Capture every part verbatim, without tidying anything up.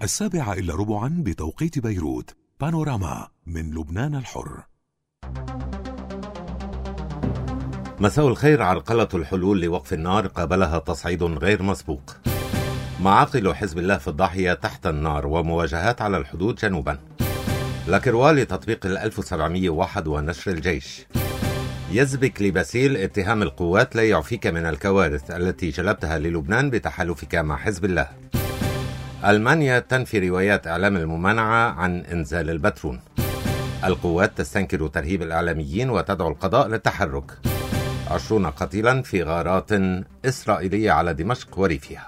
السابعة إلا ربعا بتوقيت بيروت. بانوراما من لبنان الحر. مساء الخير. عرقلة الحلول لوقف النار قابلها تصعيد غير مسبوق. معاقل حزب الله في الضاحية تحت النار ومواجهات على الحدود جنوبا. لاكروا لتطبيق ال ألف وسبعمئة وواحد ونشر الجيش. يزبك لباسيل اتهام القوات لا يعفيك من الكوارث التي جلبتها للبنان بتحالفك مع حزب الله. ألمانيا تنفي روايات إعلام الممانعة عن إنزال البترون. القوات تستنكر ترهيب الإعلاميين وتدعو القضاء للتحرك. عشرون قتيلا في غارات إسرائيلية على دمشق وريفها.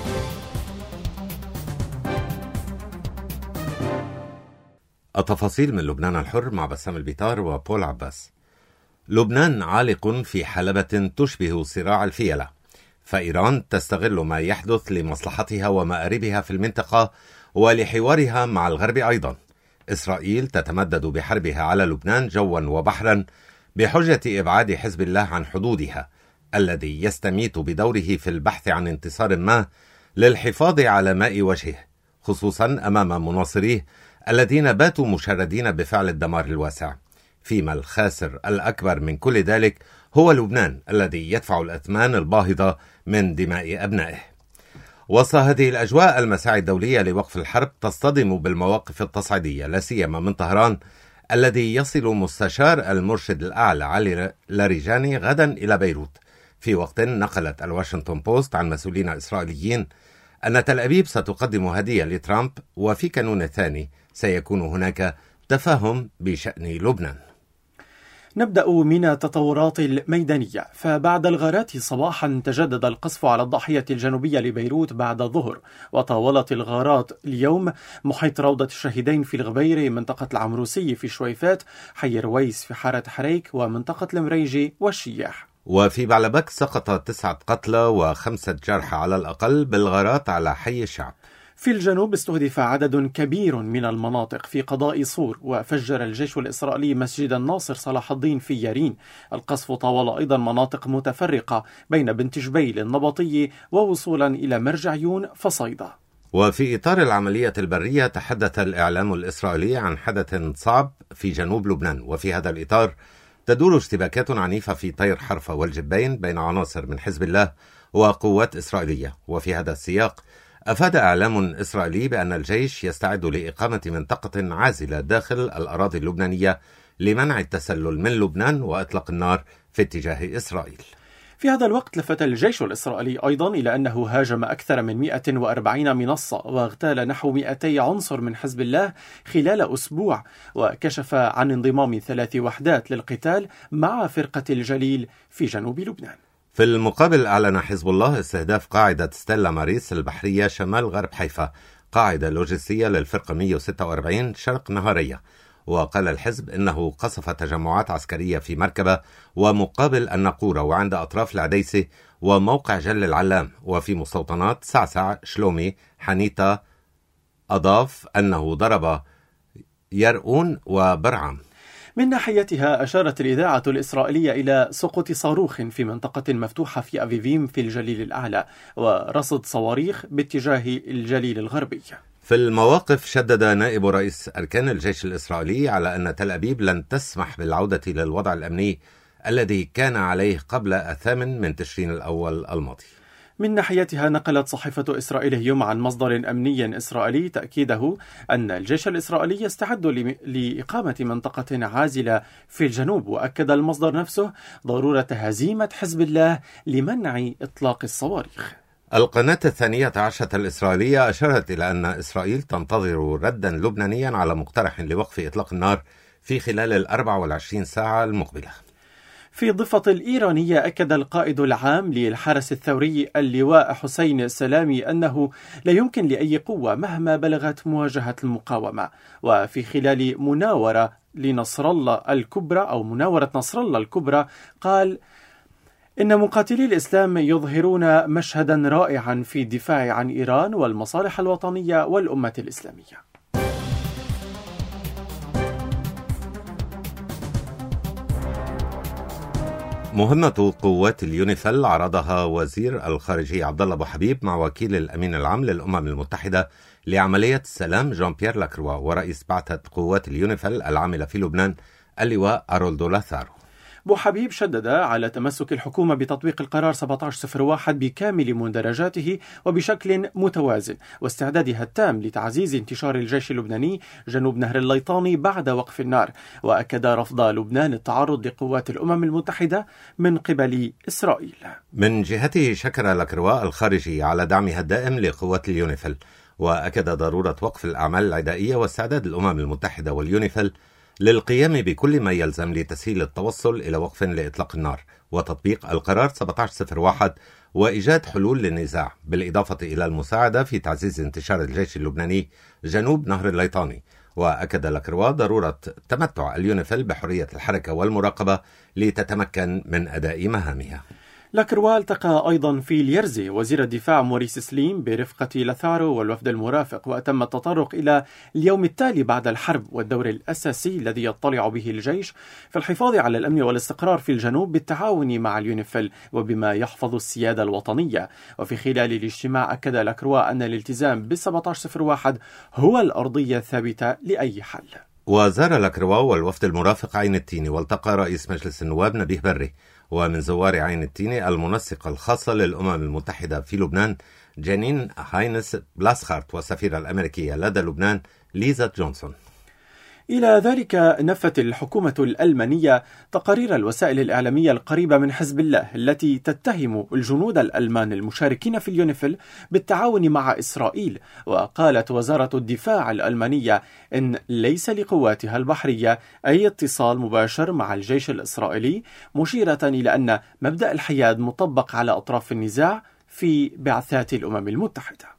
التفاصيل من لبنان الحر مع بسام البيطار وبول عباس. لبنان عالق في حلبة تشبه صراع الفيلة، فإيران تستغل ما يحدث لمصلحتها ومآربها في المنطقة ولحوارها مع الغرب أيضا. إسرائيل تتمدد بحربها على لبنان جوا وبحرا بحجة إبعاد حزب الله عن حدودها الذي يستميت بدوره في البحث عن انتصار ما للحفاظ على ماء وجهه، خصوصا أمام مناصريه الذين باتوا مشردين بفعل الدمار الواسع، فيما الخاسر الأكبر من كل ذلك هو لبنان الذي يدفع الأثمان الباهظة من دماء أبنائه. وسط هذه الأجواء المساعي الدولية لوقف الحرب تصطدم بالمواقف التصعيدية، لا سيما من طهران الذي يصل مستشار المرشد الأعلى علي لاريجاني غدا إلى بيروت، في وقت نقلت الواشنطن بوست عن مسؤولين إسرائيليين أن تل أبيب ستقدم هدية لترامب، وفي كانون الثاني سيكون هناك تفاهم بشأن لبنان. نبدأ من التطورات الميدانية، فبعد الغارات صباحا تجدد القصف على الضاحية الجنوبية لبيروت بعد الظهر، وطاولت الغارات اليوم محيط روضة الشهيدين في الغبيري، منطقة العمروسي في شويفات، حي رويس في حارة حريك، ومنطقة المريجي والشياح. وفي بعلبك سقط تسعة قتلى وخمسة جرحى على الأقل بالغارات على حي الشعب. في الجنوب استهدف عدد كبير من المناطق في قضاء صور، وفجر الجيش الإسرائيلي مسجد الناصر صلاح الدين في يارين. القصف طاول أيضا مناطق متفرقة بين بنت جبيل النبطية ووصولا إلى مرجعيون فصيدة. وفي إطار العملية البرية تحدث الإعلام الإسرائيلي عن حدث صعب في جنوب لبنان، وفي هذا الإطار تدور اشتباكات عنيفة في طير حرفة والجبين بين عناصر من حزب الله وقوات إسرائيلية. وفي هذا السياق أفاد إعلام إسرائيلي بأن الجيش يستعد لإقامة منطقة عازلة داخل الأراضي اللبنانية لمنع التسلل من لبنان وإطلاق النار في اتجاه إسرائيل. في هذا الوقت لفت الجيش الإسرائيلي أيضا إلى أنه هاجم أكثر من مئة وأربعين منصة واغتال نحو مئتي عنصر من حزب الله خلال أسبوع، وكشف عن انضمام ثلاث وحدات للقتال مع فرقة الجليل في جنوب لبنان. في المقابل أعلن حزب الله استهداف قاعدة ستيلا ماريس البحرية شمال غرب حيفا، قاعدة لوجستية للفرقة مئة وستة وأربعين شرق نهارية. وقال الحزب إنه قصف تجمعات عسكرية في مركبة ومقابل النقورة وعند أطراف العديسة وموقع جل العلام وفي مستوطنات سعسع شلومي حنيتا. أضاف أنه ضرب يرؤون وبرعم. من ناحيتها أشارت الإذاعة الإسرائيلية إلى سقوط صاروخ في منطقة مفتوحة في أفيفيم في الجليل الأعلى، ورصد صواريخ باتجاه الجليل الغربي. في المواقف شدد نائب رئيس أركان الجيش الإسرائيلي على أن تل أبيب لن تسمح بالعودة للوضع الأمني الذي كان عليه قبل الثامن من تشرين الأول الماضي. من ناحيتها نقلت صحيفة إسرائيل اليوم عن مصدر أمني إسرائيلي تأكيده أن الجيش الإسرائيلي يستعد لإقامة منطقة عازلة في الجنوب، وأكد المصدر نفسه ضرورة هزيمة حزب الله لمنع إطلاق الصواريخ. القناة الثانية عشرة الإسرائيلية أشارت إلى أن إسرائيل تنتظر ردا لبنانيا على مقترح لوقف إطلاق النار في خلال الأربع والعشرين ساعة المقبلة. في الضفة الإيرانية أكد القائد العام للحرس الثوري اللواء حسين سلامي أنه لا يمكن لأي قوة مهما بلغت مواجهة المقاومة. وفي خلال مناورة لنصر الله الكبرى أو مناورة نصر الله الكبرى قال إن مقاتلي الإسلام يظهرون مشهدا رائعا في الدفاع عن إيران والمصالح الوطنية والأمة الإسلامية. مهمة قوات اليونيفيل عرضها وزير الخارجية عبد الله أبو حبيب مع وكيل الأمين العام للأمم المتحدة لعملية السلام جان بيير لاكروا ورئيس بعثة قوات اليونيفيل العاملة في لبنان اللواء أرولدو لاثارو. بو حبيب شدد على تمسك الحكومة بتطبيق القرار سبعة عشر صفر واحد بكامل مندرجاته وبشكل متوازن، واستعدادها التام لتعزيز انتشار الجيش اللبناني جنوب نهر الليطاني بعد وقف النار، وأكد رفض لبنان التعرض لقوات الأمم المتحدة من قبل إسرائيل. من جهته شكر لاكروا الخارجي على دعمها الدائم لقوات اليونيفيل، وأكد ضرورة وقف الأعمال العدائية واستعداد الأمم المتحدة واليونيفيل للقيام بكل ما يلزم لتسهيل التوصل إلى وقف لإطلاق النار وتطبيق القرار سبعة عشر صفر واحد وإيجاد حلول للنزاع، بالإضافة إلى المساعدة في تعزيز انتشار الجيش اللبناني جنوب نهر الليطاني. وأكد لاكروا ضرورة تمتع اليونيفيل بحرية الحركة والمراقبة لتتمكن من أداء مهامها. لاكروا التقى أيضا في اليرزي وزير الدفاع موريس سليم برفقة لاثارو والوفد المرافق، وتم التطرق إلى اليوم التالي بعد الحرب والدور الأساسي الذي يطلع به الجيش في الحفاظ على الأمن والاستقرار في الجنوب بالتعاون مع اليونيفيل وبما يحفظ السيادة الوطنية. وفي خلال الاجتماع أكد لاكروا أن الالتزام ب سبعة عشر صفر واحد هو الأرضية الثابتة لأي حل. وزار لاكروا والوفد المرافق عين التيني، والتقى رئيس مجلس النواب نبيه بري ومن زوار عين التيني المنسقة الخاصة للأمم المتحدة في لبنان جانين هاينس بلاسخارت والسفيرة الأمريكية لدى لبنان ليزا جونسون. إلى ذلك نفت الحكومة الألمانية تقارير الوسائل الإعلامية القريبة من حزب الله التي تتهم الجنود الألمان المشاركين في اليونيفيل بالتعاون مع إسرائيل. وقالت وزارة الدفاع الألمانية إن ليس لقواتها البحرية أي اتصال مباشر مع الجيش الإسرائيلي، مشيرة إلى أن مبدأ الحياد مطبق على أطراف النزاع في بعثات الأمم المتحدة.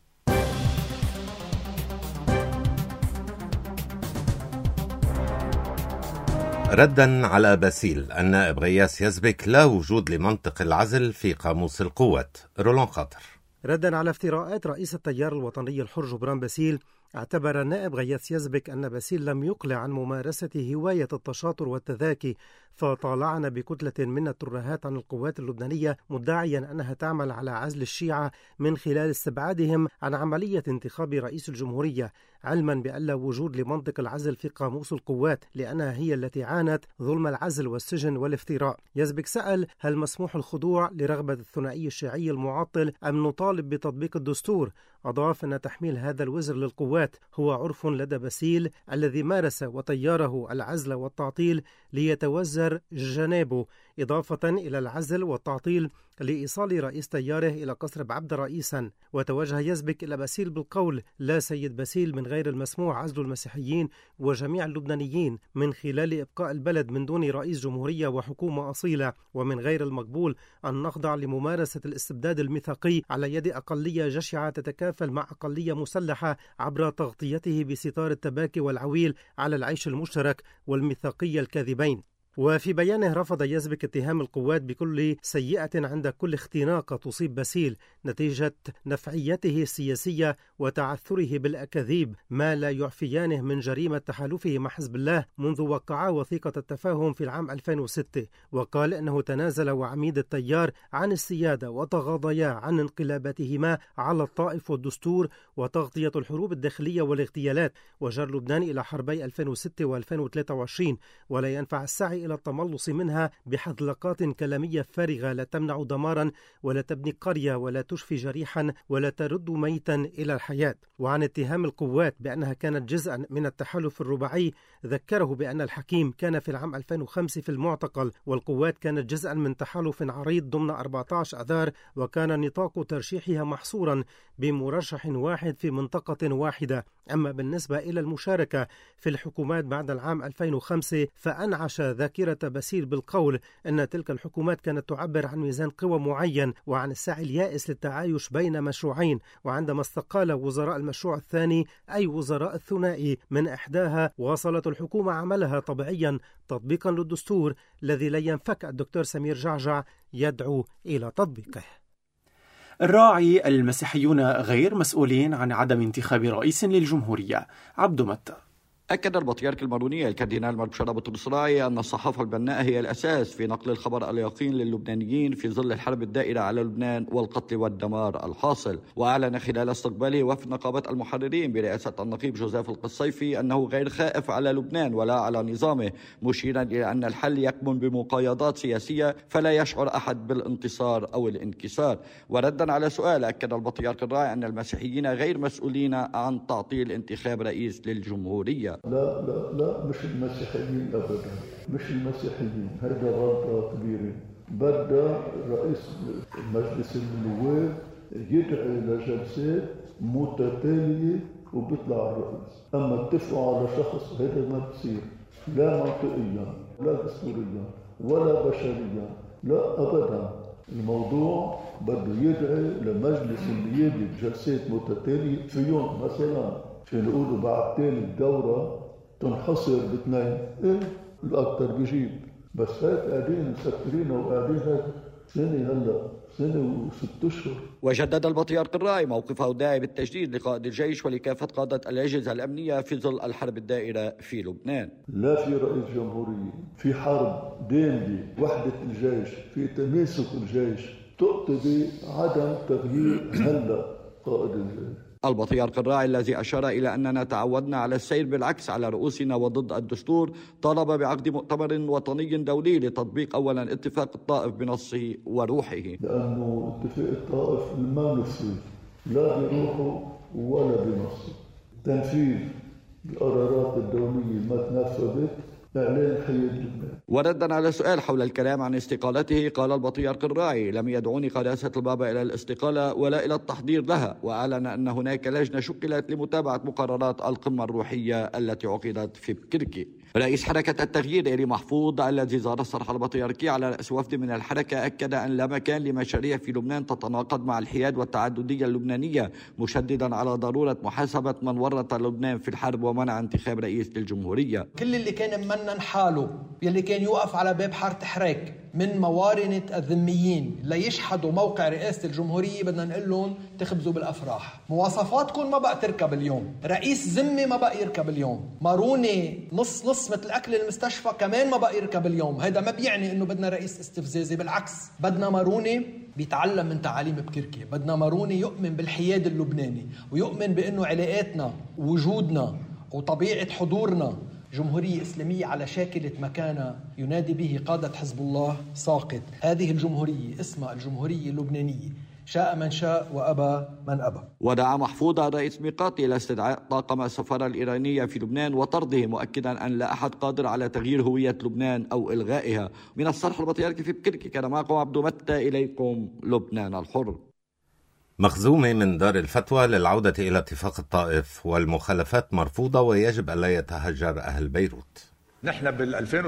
ردا على باسيل، النائب غياث يزبك لا وجود لمنطق العزل في قاموس القوات. رولان خاطر. ردا على افتراءات رئيس التيار الوطني الحر جبران باسيل، اعتبر النائب غياث يزبك أن باسيل لم يقلع عن ممارسة هواية التشاطر والتذاكي، فطالعنا بكتلة من الترهات عن القوات اللبنانية مدعيا أنها تعمل على عزل الشيعة من خلال استبعادهم عن عملية انتخاب رئيس الجمهورية، علما بأن لا وجود لمنطق العزل في قاموس القوات لأنها هي التي عانت ظلم العزل والسجن والافتراء. يزبك سأل: هل مسموح الخضوع لرغبة الثنائي الشيعي المعطل أم نطالب بتطبيق الدستور؟ أضاف أن تحميل هذا الوزر للقوات هو عرف لدى باسيل الذي مارس وطيره العزل والتعطيل ليتوزر جنابه، إضافة إلى العزل والتعطيل لإيصال رئيس تياره إلى قصر بعبد رئيسا. وتوجه يزبك إلى باسيل بالقول: لا سيد باسيل، من غير المسموح عزل المسيحيين وجميع اللبنانيين من خلال إبقاء البلد من دون رئيس جمهورية وحكومة أصيلة، ومن غير المقبول أن نخضع لممارسة الاستبداد الميثاقي على يد أقلية جشعة تتكافل مع أقلية مسلحة عبر تغطيته بستار التباكي والعويل على العيش المشترك والميثاقية الكاذبين. وفي بيانه رفض يزبك اتهام القوات بكل سيئة عند كل اختناق تصيب باسيل نتيجة نفعيته السياسية وتعثره بالأكاذيب، ما لا يعفيانه من جريمة تحالفه مع حزب الله منذ وقعا وثيقة التفاهم في العام ألفين وستة. وقال أنه تنازل وعميد التيار عن السيادة وتغاضيا عن انقلاباتهما على الطائف والدستور وتغطية الحروب الداخلية والاغتيالات، وجر لبنان إلى حربي ألفين وستة وألفين وثلاثة وعشرين، ولا ينفع السعي إلى التملص منها بحذلقات كلامية فارغة لا تمنع دمارا ولا تبني قرية ولا تشفي جريحا ولا ترد ميتا إلى الحياة. وعن اتهام القوات بأنها كانت جزءا من التحالف الرباعي، ذكره بأن الحكيم كان في العام ألفين وخمسة في المعتقل، والقوات كانت جزءا من تحالف عريض ضمن أربعة عشر أذار، وكان نطاق ترشيحها محصورا بمرشح واحد في منطقة واحدة. أما بالنسبة إلى المشاركة في الحكومات بعد العام ألفين وخمسة، فأنعش ذاكرة باسيل بالقول أن تلك الحكومات كانت تعبر عن ميزان قوى معين وعن السعي اليائس للتعايش بين مشروعين. وعندما استقال وزراء المشروع الثاني أي وزراء الثنائي من إحداها، واصلت الحكومة عملها طبيعيا تطبيقا للدستور الذي لا ينفك الدكتور سمير جعجع يدعو إلى تطبيقه. الراعي المسيحيون غير مسؤولين عن عدم انتخاب رئيس للجمهورية. عبد متى. أكد البطريرك الماروني الكاردينال مارشال بطرس راعي أن الصحافة البناءة هي الأساس في نقل الخبر اليقين للبنانيين في ظل الحرب الدائرة على لبنان والقتل والدمار الحاصل. وأعلن خلال استقباله وفد نقابة المحررين برئاسة النقيب جوزيف القصيفي أنه غير خائف على لبنان ولا على نظامه، مشيرا إلى أن الحل يكمن بمقايضات سياسية فلا يشعر أحد بالانتصار أو الانكسار. وردا على سؤال، أكد البطريرك الراعي أن المسيحيين غير مسؤولين عن تعطيل انتخاب رئيس للجمهورية. لا لا لا مش المسيحيين أبدا، مش المسيحيين، هذا غلطة كبيرة. بدأ رئيس مجلس النواب يدعي لجلسات متتالية وبيطلع الرئيس، أما اتفقوا على شخص هذا ما بصير، لا منطقيا لا دستوريا ولا بشريا، لا أبدا. الموضوع بده يدعي لمجلس النيابي بجلسات متتالية فيهم مثلا في نقولوا بعد ثالث دورة تنحصر باثنين، ايه الأكثر بيجيب، بس هيك قاعدين مسكرين وقاعدين هيك سنة هلا سنة وست أشهر. وجدد البطريرك الراعي موقفه الداعي بالتجديد لقائد الجيش ولكافة قادة الأجهزة الأمنية في ظل الحرب الدائرة في لبنان. لا في رئيس جمهورية، في حرب دامية، وحدة الجيش، في تماسك الجيش، تقتضي عدم تغيير هلا قائد الجيش. البطريرك الراعي الذي أشار إلى أننا تعودنا على السير بالعكس على رؤوسنا وضد الدستور طالب بعقد مؤتمر وطني دولي لتطبيق أولا اتفاق الطائف بنصه وروحه، لأنه اتفاق الطائف ما نفذ لا بروحه ولا بنصه. تنفيذ القرارات الدولية ما تنفذت، إعلان حياة لبنان. وردا على سؤال حول الكلام عن استقالته، قال البطريرك الراعي: لم يدعوني قداسة البابا إلى الاستقالة ولا إلى التحضير لها، وأعلن أن هناك لجنة شكلت لمتابعة مقررات القمة الروحية التي عقدت في بكركي. رئيس حركة التغيير إيري محفوظ الذي زار الصرح البطريركي على رأس وفد من الحركة أكد أن لا مكان لمشاريع في لبنان تتناقض مع الحياد والتعددية اللبنانية، مشددا على ضرورة محاسبة من ورط لبنان في الحرب ومنع انتخاب رئيس للجمهورية. كل اللي كان ممنن حاله يلي كان يوقف على باب حارة حريك من موارنة الذميين ليشحدوا موقع رئاسة الجمهورية بدنا نقول لهم تخبزوا بالأفراح. مواصفاتكم ما بقى تركب اليوم، رئيس ذمي ما بقى يركب اليوم، ماروني نص نص مثل أكل المستشفى كمان ما بقى يركب اليوم. هذا ما بيعني إنه بدنا رئيس استفزازي، بالعكس بدنا ماروني بيتعلم من تعاليم بكركي، بدنا ماروني يؤمن بالحياد اللبناني ويؤمن بأنه علاقاتنا ووجودنا وطبيعة حضورنا جمهورية إسلامية على شاكلة مكانة ينادي به قادة حزب الله ساقط. هذه الجمهورية اسمها الجمهورية اللبنانية، شاء من شاء وأبى من أبى. ودعا محفوظ رئيس ميقاتي إلى استدعاء طاقم السفارة الإيرانية في لبنان وطرده، مؤكدا أن لا أحد قادر على تغيير هوية لبنان أو إلغائها. من الصرح البطريركي في بكركي كان معكم عبد متى، إليكم لبنان الحر. مخزومة من دار الفتوى للعودة إلى اتفاق الطائف، والمخالفات مرفوضة ويجب ألا يتهجر أهل بيروت. نحن بال2006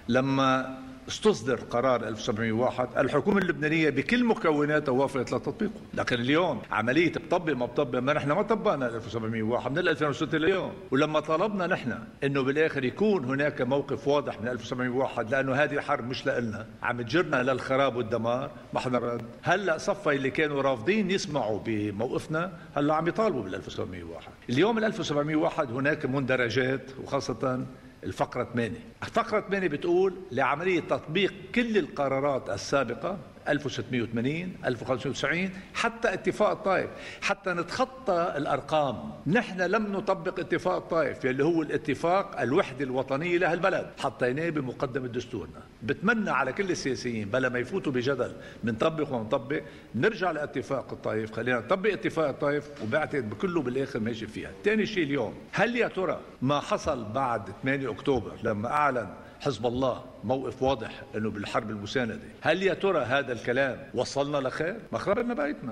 لما استصدر قرار ألف وسبعمئة وواحد الحكومة اللبنانية بكل مكوناتها وافقت لتطبيقه، لكن اليوم عملية بطبق ما بطبق، ما نحن ما طبقنا ألف وسبعمئة وواحد من ألفين وستة لليوم. ولما طلبنا نحن انه بالاخر يكون هناك موقف واضح من ألف وسبعمئة وواحد لانه هذه الحرب مش لنا، عم تجرنا للخراب والدمار، ما حدا رد. هلا صفى اللي كانوا رافضين يسمعوا بموقفنا هلا عم يطالبوا بال ألف وسبعمئة وواحد. اليوم ال ألف وسبعمئة وواحد هناك مندرجات، وخاصة الفقرة ثمانية. الفقرة ثمانية بتقول لعملية تطبيق كل القرارات السابقة ألف وستمئة وثمانين ألف وخمسمئة وتسعين حتى اتفاق الطائف، حتى نتخطى الأرقام. نحن لم نطبق اتفاق الطائف اللي هو الاتفاق الوحدة الوطنية له البلد، حطيناه بمقدمة دستورنا. بتمنى على كل السياسيين بلا ما يفوتوا بجدل منطبق ومنطبق، نرجع لاتفاق الطائف، خلينا نطبق اتفاق الطائف، وبعتقد بكله بالآخر ماشي فيها. ثاني شيء اليوم، هل يا ترى ما حصل بعد ثمانية أكتوبر لما أعلن حزب الله موقف واضح انه بالحرب المساندة، هل يا ترى هذا الكلام وصلنا لخير؟ ما خربنا بيتنا.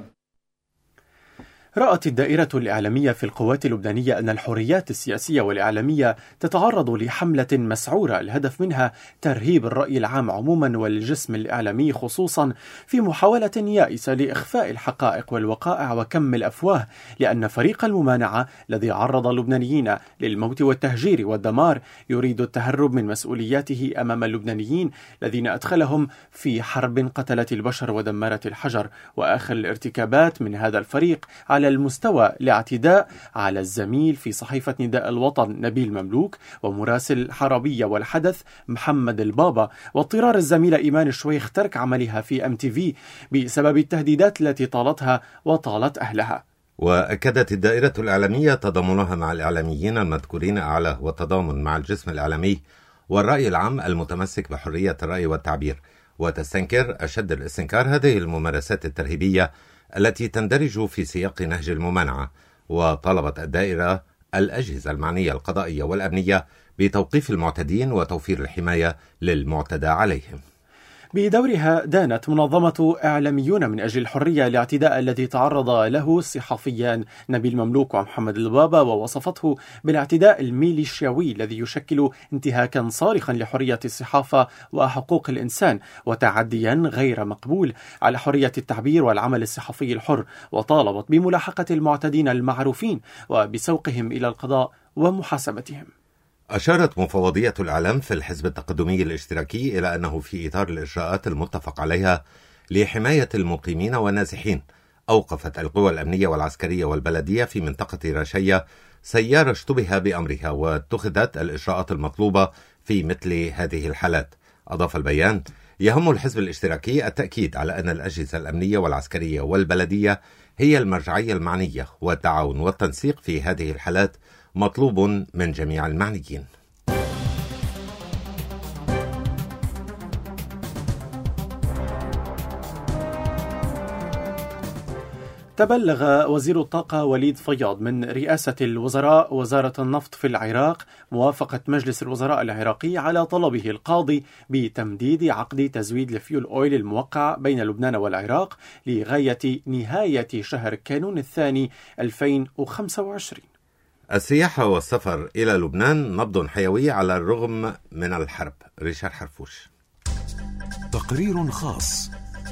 رأت الدائرة الإعلامية في القوات اللبنانية أن الحريات السياسية والإعلامية تتعرض لحملة مسعورة الهدف منها ترهيب الرأي العام عموما والجسم الإعلامي خصوصا، في محاولة يائسة لإخفاء الحقائق والوقائع وكم الأفواه، لأن فريق الممانعة الذي عرض اللبنانيين للموت والتهجير والدمار يريد التهرب من مسؤولياته أمام اللبنانيين الذين أدخلهم في حرب قتلت البشر ودمرت الحجر. وآخر الارتكابات من هذا الفريق على على المستوى لاعتداء على الزميل في صحيفة نداء الوطن نبيل مملوك ومراسل الحربية والحدث محمد البابا، واضطرار الزميلة إيمان الشويخ ترك عملها في أم تي في بسبب التهديدات التي طالتها وطالت أهلها. وأكدت الدائرة الإعلامية تضامنها مع الإعلاميين المذكورين أعلى والتضامن مع الجسم الإعلامي والرأي العام المتمسك بحرية الرأي والتعبير، وتستنكر أشد الاستنكار هذه الممارسات الترهيبية التي تندرج في سياق نهج الممانعة. وطلبت الدائرة الأجهزة المعنية القضائية والأمنية بتوقيف المعتدين وتوفير الحماية للمعتدى عليهم. بدورها دانت منظمة إعلاميون من أجل الحرية الاعتداء الذي تعرض له الصحفيان نبيل مملوك ومحمد البابا، ووصفته بالاعتداء الميليشياوي الذي يشكل انتهاكا صارخا لحرية الصحافة وحقوق الإنسان وتعديا غير مقبول على حرية التعبير والعمل الصحفي الحر، وطالبت بملاحقة المعتدين المعروفين وبسوقهم إلى القضاء ومحاسبتهم. أشارت مفوضية الإعلام في الحزب التقدمي الاشتراكي إلى أنه في إطار الإجراءات المتفق عليها لحماية المقيمين والنازحين، أوقفت القوى الأمنية والعسكرية والبلدية في منطقة رشية سيارة اشتبه بأمرها، واتخذت الإجراءات المطلوبة في مثل هذه الحالات. أضاف البيان: يهم الحزب الاشتراكي التأكيد على أن الأجهزة الأمنية والعسكرية والبلدية هي المرجعية المعنية، والتعاون والتنسيق في هذه الحالات مطلوب من جميع المعنيين. تبلغ وزير الطاقة وليد فياض من رئاسة الوزراء وزارة النفط في العراق موافقة مجلس الوزراء العراقي على طلبه القاضي بتمديد عقد تزويد الفيول أويل الموقع بين لبنان والعراق لغاية نهاية شهر كانون الثاني ألفين وخمسة وعشرين. السياحة والسفر إلى لبنان نبض حيوي على الرغم من الحرب. ريشار حرفوش. تقرير خاص.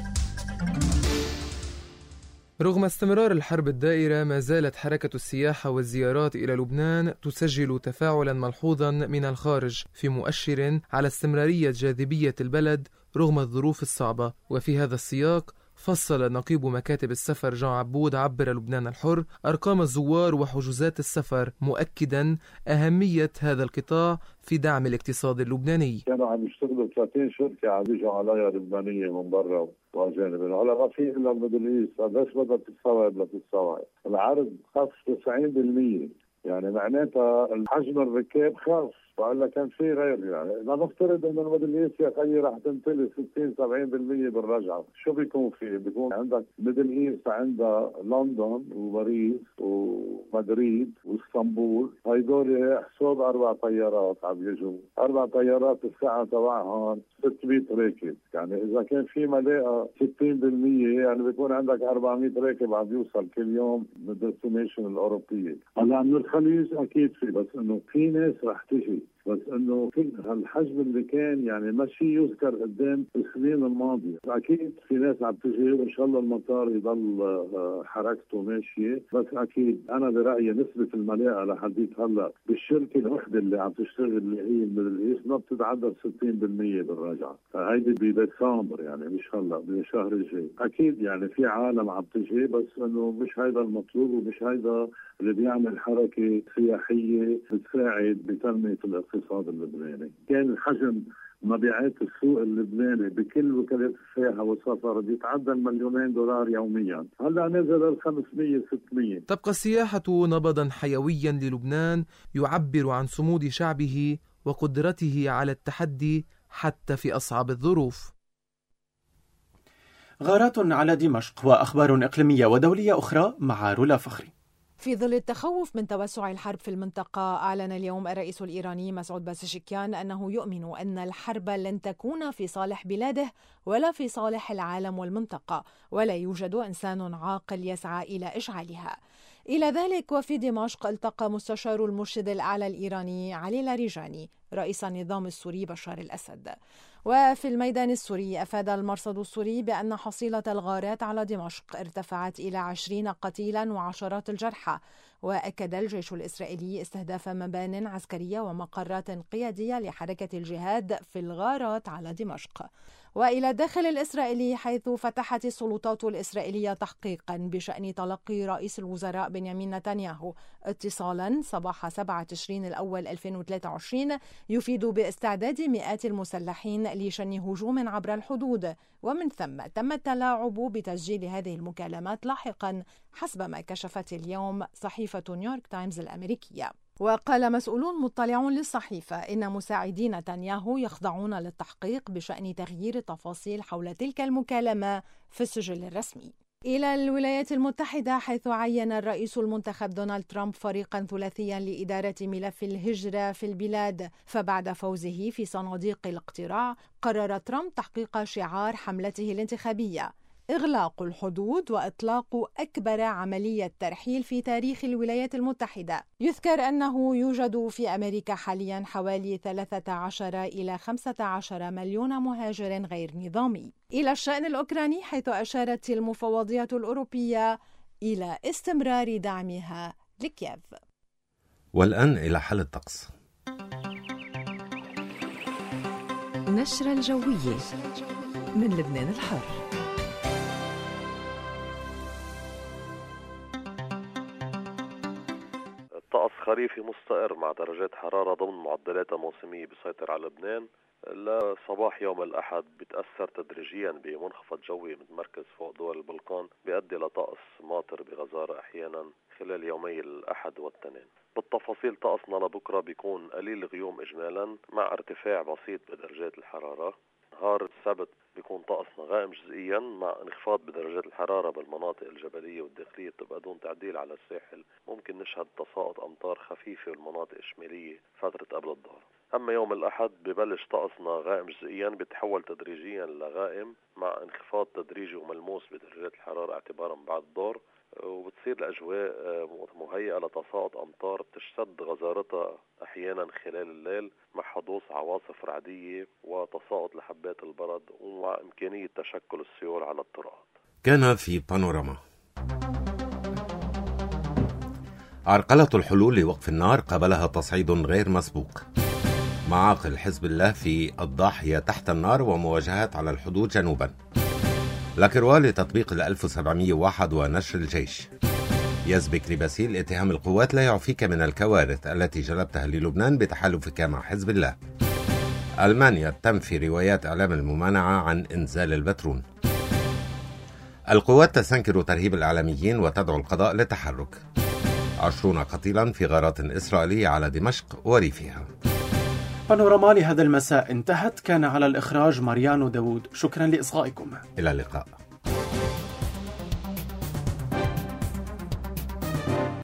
رغم استمرار الحرب الدائرة، ما زالت حركة السياحة والزيارات إلى لبنان تسجل تفاعلا ملحوظا من الخارج، في مؤشر على استمرارية جاذبية البلد رغم الظروف الصعبة. وفي هذا السياق فصل نقيب مكاتب السفر جان عبود عبر لبنان الحر أرقام الزوار وحجوزات السفر، مؤكدا أهمية هذا القطاع في دعم الاقتصاد اللبناني. كانوا عم يشتغلوا ثلاثين شركة عم يجوا عليها لبنانية من برا وأجانب، هلا ما في إلا الميدل إيست، ليش بدها تستوعب لا تستوعب؟ العرض خف تسعين بالمية، يعني معناتها الحجم الركاب خف، وإلا كان في غير. يعني لنفترض انه الميدل ايست يا خيي رح تمتلي ستين سبعين بالمية بالرجعه، شو بيكون في؟ بيكون عندك ميدل ايست عندها لندن وباريس ومدريد واسطنبول، هيدول حساب اربع طيارات عم يجوا، اربع طيارات الساعه تبعهم ستمية راكب، يعني اذا كان في ملاءه ستين بالمية يعني بيكون عندك أربعمية راكب عم يوصل كل يوم من الديستنيشن الاوروبيه. هلا من الخليج اكيد في، بس انه في ناس رح تجي، بس انه كل هالحجم اللي كان يعني ما شيء يذكر قدام السنين الماضيه. اكيد في ناس عم تجي وان شاء الله المطار يضل حركته ماشيه، بس اكيد انا برايي نسبه الملاءه لحديت هلا بالشركه الوحده اللي عم تشتغل اللي هي الميدل ايست ما بتتعدى ستين بالمية بالرجعه، هيدي بديسمبر يعني مش هلا بالشهر الجاي. اكيد يعني في عالم عم تجي، بس انه مش هيدا المطلوب ومش هيدا اللي بيعمل حركه سياحيه بتساعد بتنميه الاقتصاد اللبناني. كان حجم مبيعات السوق اللبناني بكل وكالات السياحه والسفر بيتعدى المليونين دولار يوميا، هلا نزل ال خمسمية ستمية. تبقى السياحه نبضا حيويا للبنان يعبر عن صمود شعبه وقدرته على التحدي حتى في اصعب الظروف. غارات على دمشق واخبار اقليميه ودوليه اخرى مع رولا فخري. في ظل التخوف من توسع الحرب في المنطقة، أعلن اليوم الرئيس الإيراني مسعود بازشكيان أنه يؤمن أن الحرب لن تكون في صالح بلاده ولا في صالح العالم والمنطقة، ولا يوجد إنسان عاقل يسعى إلى إشعالها. إلى ذلك وفي دمشق التقى مستشار المرشد الأعلى الإيراني علي لاریجانی رئيس النظام السوري بشار الأسد. وفي الميدان السوري أفاد المرصد السوري بأن حصيلة الغارات على دمشق ارتفعت إلى عشرين قتيلا وعشرات الجرحى، وأكد الجيش الإسرائيلي استهداف مبان عسكرية ومقرات قيادية لحركة الجهاد في الغارات على دمشق. وإلى الداخل الإسرائيلي، حيث فتحت السلطات الإسرائيلية تحقيقا بشأن تلقي رئيس الوزراء بنيامين نتنياهو اتصالا صباح سبعة تشرين الأول ألفين وثلاثة وعشرين يفيد باستعداد مئات المسلحين لشن هجوم عبر الحدود، ومن ثم تم التلاعب بتسجيل هذه المكالمات لاحقا حسب ما كشفت اليوم صحيفة نيويورك تايمز الأمريكية. وقال مسؤولون مطلعون للصحيفة إن مساعدي نتنياهو يخضعون للتحقيق بشأن تغيير التفاصيل حول تلك المكالمة في السجل الرسمي. إلى الولايات المتحدة، حيث عين الرئيس المنتخب دونالد ترامب فريقا ثلاثيا لإدارة ملف الهجرة في البلاد. فبعد فوزه في صناديق الاقتراع، قرر ترامب تحقيق شعار حملته الانتخابية: إغلاق الحدود وإطلاق أكبر عملية ترحيل في تاريخ الولايات المتحدة. يذكر أنه يوجد في أمريكا حاليا حوالي ثلاثة عشر إلى خمسة عشر مليون مهاجر غير نظامي. إلى الشأن الأوكراني، حيث أشارت المفوضية الأوروبية إلى استمرار دعمها لكييف. والآن إلى حال الطقس. نشرة الجوية من لبنان الحر. طقس خريفي مستقر مع درجات حرارة ضمن معدلات موسمية بيسيطر على لبنان. لصباح يوم الأحد بيتأثر تدريجيا بمنخفض جوي متمركز فوق دول البلقان بيؤدي لطقس ماطر بغزارة أحيانا خلال يومي الأحد والاثنين. بالتفاصيل، طقسنا لبكرة بيكون قليل غيوم إجمالا مع ارتفاع بسيط بدرجات الحرارة. نهار السبت بيكون طقسنا غائم جزئيا مع انخفاض بدرجات الحرارة بالمناطق الجبلية والداخلية بتبقى دون تعديل على الساحل. ممكن نشهد تساقط أمطار خفيفة بالمناطق الشمالية فترة قبل الظهر. أما يوم الأحد ببلش طقسنا غائم جزئيا بيتحول تدريجيا لغائم مع انخفاض تدريجي وملموس بدرجات الحرارة اعتبارا بعد الظهر، وبتصير الأجواء مهيئة لتساقط أمطار تشتد غزارتها أحيانا خلال الليل مع حدوث عواصف رعدية وتساقط لحبات البرد ومع إمكانية تشكل السيول على الطرقات. كان في بانوراما. عرقلة الحلول لوقف النار قبلها تصعيد غير مسبوق. معاقل حزب الله في الضاحية تحت النار ومواجهات على الحدود جنوبا. لاكروا لتطبيق ال ألف وسبعمئة وواحد ونشر الجيش. يسبك لباسيل: اتهام القوات لا يعفيك من الكوارث التي جلبتها للبنان بتحالفك مع حزب الله. ألمانيا تنفي روايات إعلام الممانعة عن إنزال البترون. القوات تستنكر ترهيب الإعلاميين وتدعو القضاء للتحرك. عشرون قتيلا في غارات إسرائيلية على دمشق وريفها. بانوراما لهذا المساء انتهت. كان على الإخراج ماريانو داوود. شكرا لإصغائكم. إلى اللقاء.